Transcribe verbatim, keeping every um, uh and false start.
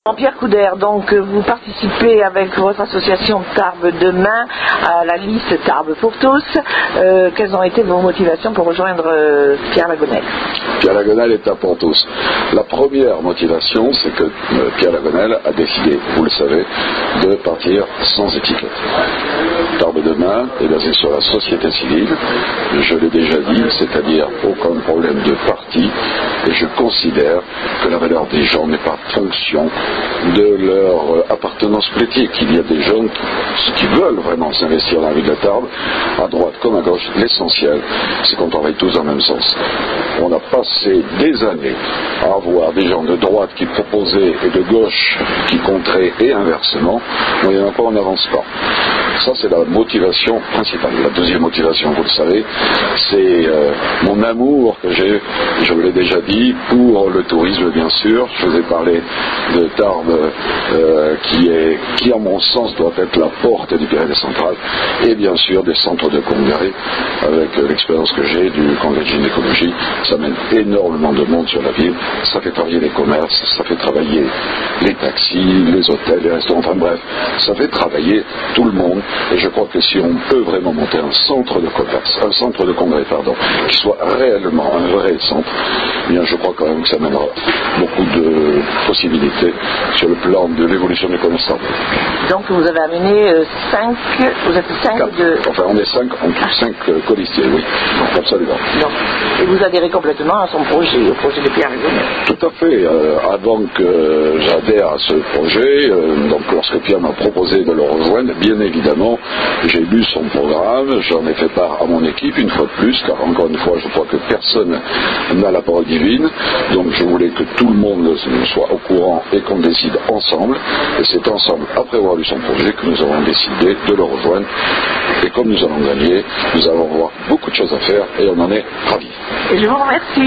Jean-Pierre Couder, donc vous participez avec votre association Tarbes Demain à la liste Tarbes pour tous. Euh, quelles ont été vos motivations pour rejoindre euh, Pierre Lagonel? Pierre Lagonel est un pour tous. La première motivation, c'est que euh, Pierre Lagonel a décidé, vous le savez, de partir sans étiquette. Tarbes Demain est basé sur la société civile, je l'ai déjà dit, c'est-à-dire aucun problème de parti, et je considère que la valeur des gens n'est pas fonction de leur appartenance politique. Il y a des gens qui, qui veulent vraiment s'investir dans la vie de la Tarbes, à droite comme à gauche. L'essentiel, c'est qu'on travaille tous dans le même sens. On a passé des années à avoir des gens de droite qui proposaient et de gauche qui contraient et inversement. Moyennant quoi on n'avance pas. Ça, c'est la motivation principale. La deuxième motivation, vous le savez, c'est euh, mon amour que j'ai, je vous l'ai déjà dit, pour le tourisme, bien sûr. Je vous ai parlé de Tarbes, euh, qui, est, qui, à mon sens, doit être la porte du Pyrénées central, et bien sûr des centres de congrès, avec euh, l'expérience que j'ai du congrès de gynécologie. Ça mène énormément de monde sur la ville, ça fait travailler les commerces, ça fait travailler les taxis, les hôtels, les restaurants, enfin bref, ça fait travailler tout le monde. Et je crois que si on peut vraiment monter un centre de commerce, un centre de congrès, pardon, qui soit réellement un vrai centre, eh bien je crois quand même que ça mènera beaucoup de possibilités sur le plan de l'évolution du commerce. Donc vous avez amené euh, cinq, vous êtes cinq Quatre. de... Enfin on est cinq, en tout cinq euh, colistiers, oui, absolument. Donc, et vous adhérez complètement à son projet, au projet de Pierre Lagonel. Tout à fait. Euh, avant que j'adhère à ce projet, euh, donc lorsque Pierre m'a proposé de le rejoindre, bien évidemment, j'ai lu son programme, j'en ai fait part à mon équipe une fois de plus, car encore une fois, je crois que personne n'a la parole divine, donc je voulais que tout le monde soit au courant et qu'on décide ensemble, et c'est ensemble, après avoir lu son projet, que nous avons décidé de le rejoindre, et comme nous allons gagner, nous allons avoir beaucoup de choses à faire, et on en est ravis. Et je vous remercie.